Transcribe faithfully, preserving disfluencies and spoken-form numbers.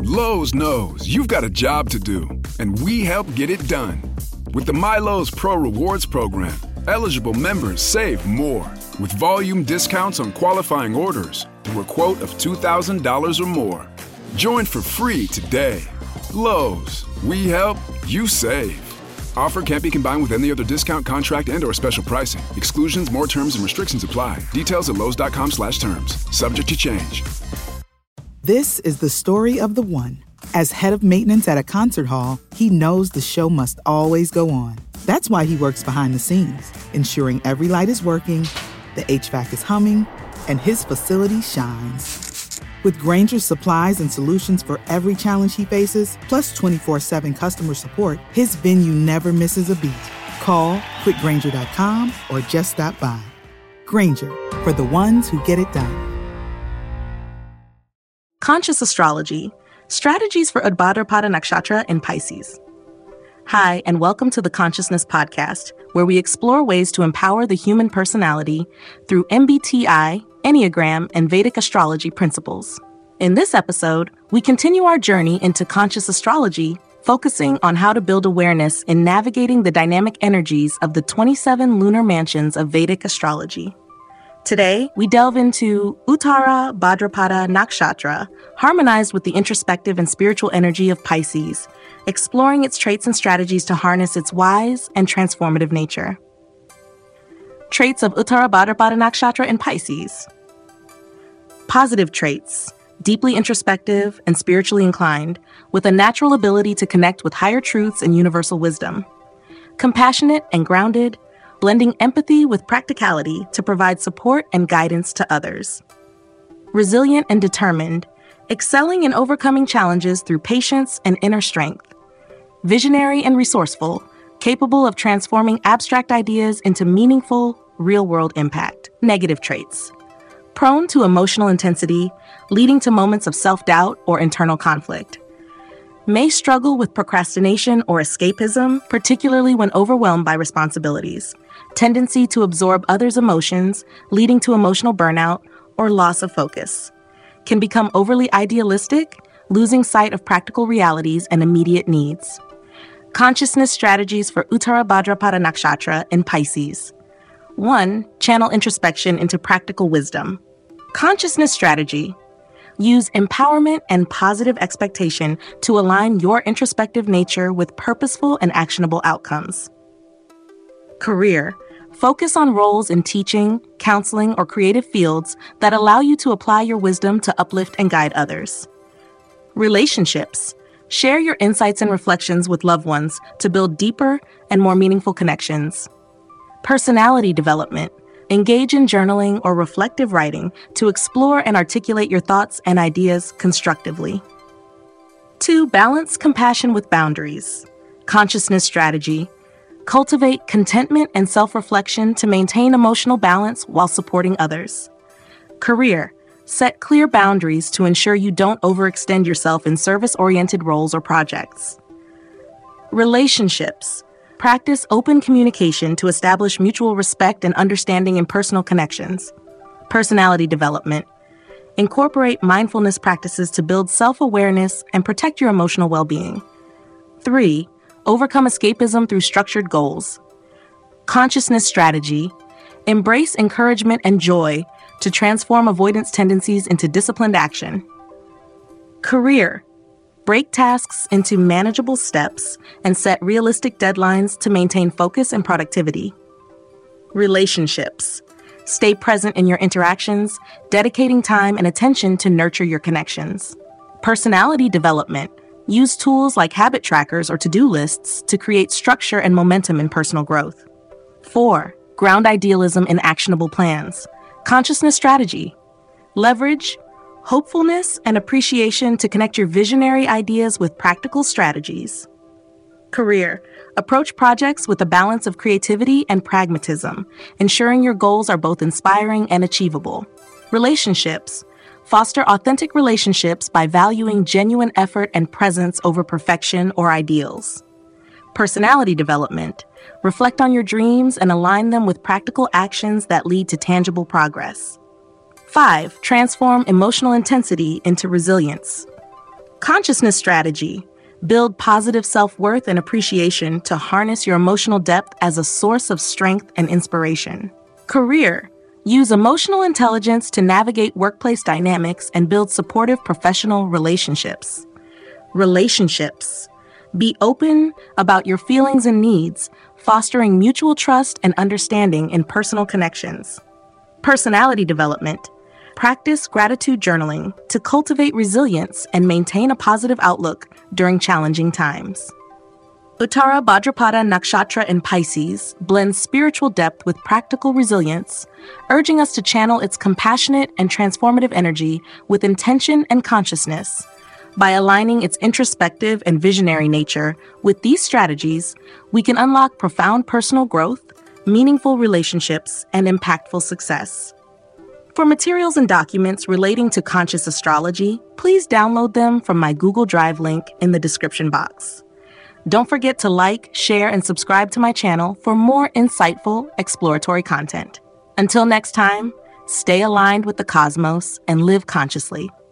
Lowe's knows you've got a job to do, and we help get it done. With the MyLowe's Pro Rewards program, eligible members save more with volume discounts on qualifying orders through a quote of two thousand dollars or more. Join for free today. Lowe's, we help, you save. Offer can't be combined with any other discount, contract, and or special pricing. Exclusions, more terms, and restrictions apply. Details at lowes.com slash terms. Subject to change. This is the story of the one. As head of maintenance at a concert hall, he knows the show must always go on. That's why he works behind the scenes, ensuring every light is working, the H V A C is humming, and his facility shines. With Grainger's supplies and solutions for every challenge he faces, plus twenty-four seven customer support, his venue never misses a beat. Call quick grainger dot com or just stop by. Grainger, for the ones who get it done. Conscious Astrology, Strategies for Utbhadrapada Nakshatra in Pisces. Hi, and welcome to the Consciousness Podcast, where we explore ways to empower the human personality through M B T I, Enneagram, and Vedic astrology principles. In this episode, we continue our journey into conscious astrology, focusing on how to build awareness in navigating the dynamic energies of the twenty-seven lunar mansions of Vedic astrology. Today, we delve into Uttara Bhadrapada Nakshatra, harmonized with the introspective and spiritual energy of Pisces, exploring its traits and strategies to harness its wise and transformative nature. Traits of Uttara Bhadrapada Nakshatra in Pisces. Positive traits: deeply introspective and spiritually inclined, with a natural ability to connect with higher truths and universal wisdom. Compassionate and grounded, blending empathy with practicality to provide support and guidance to others. Resilient and determined, excelling in overcoming challenges through patience and inner strength. Visionary and resourceful, capable of transforming abstract ideas into meaningful, real-world impact. Negative traits: prone to emotional intensity, leading to moments of self-doubt or internal conflict. May struggle with procrastination or escapism, particularly when overwhelmed by responsibilities. Tendency to absorb others' emotions, leading to emotional burnout or loss of focus. Can become overly idealistic, losing sight of practical realities and immediate needs. Consciousness strategies for Uttara Bhadrapada Nakshatra in Pisces. one. Channel introspection into practical wisdom. Consciousness strategy: use empowerment and positive expectation to align your introspective nature with purposeful and actionable outcomes. Career: focus on roles in teaching, counseling, or creative fields that allow you to apply your wisdom to uplift and guide others. Relationships: share your insights and reflections with loved ones to build deeper and more meaningful connections. Personality development: engage in journaling or reflective writing to explore and articulate your thoughts and ideas constructively. two. Balance compassion with boundaries. Consciousness strategy: cultivate contentment and self-reflection to maintain emotional balance while supporting others. Career: set clear boundaries to ensure you don't overextend yourself in service-oriented roles or projects. Relationships: practice open communication to establish mutual respect and understanding in personal connections. Personality development: incorporate mindfulness practices to build self-awareness and protect your emotional well-being. three. Overcome escapism through structured goals. Consciousness strategy: embrace encouragement and joy to transform avoidance tendencies into disciplined action. Career: break tasks into manageable steps and set realistic deadlines to maintain focus and productivity. Relationships: stay present in your interactions, dedicating time and attention to nurture your connections. Personality development: use tools like habit trackers or to-do lists to create structure and momentum in personal growth. four. Ground idealism in actionable plans. Consciousness strategy: leverage hopefulness and appreciation to connect your visionary ideas with practical strategies. Career: approach projects with a balance of creativity and pragmatism, ensuring your goals are both inspiring and achievable. Relationships: foster authentic relationships by valuing genuine effort and presence over perfection or ideals. Personality development: reflect on your dreams and align them with practical actions that lead to tangible progress. five. Transform emotional intensity into resilience. Consciousness strategy. Build positive self-worth and appreciation to harness your emotional depth as a source of strength and inspiration. Career. Use emotional intelligence to navigate workplace dynamics and build supportive professional relationships. Relationships. Be open about your feelings and needs, fostering mutual trust and understanding in personal connections. Personality development. Practice gratitude journaling to cultivate resilience and maintain a positive outlook during challenging times. Uttara Bhadrapada Nakshatra in Pisces blends spiritual depth with practical resilience, urging us to channel its compassionate and transformative energy with intention and consciousness. By aligning its introspective and visionary nature with these strategies, we can unlock profound personal growth, meaningful relationships, and impactful success. For materials and documents relating to conscious astrology, please download them from my Google Drive link in the description box. Don't forget to like, share, and subscribe to my channel for more insightful, exploratory content. Until next time, stay aligned with the cosmos and live consciously.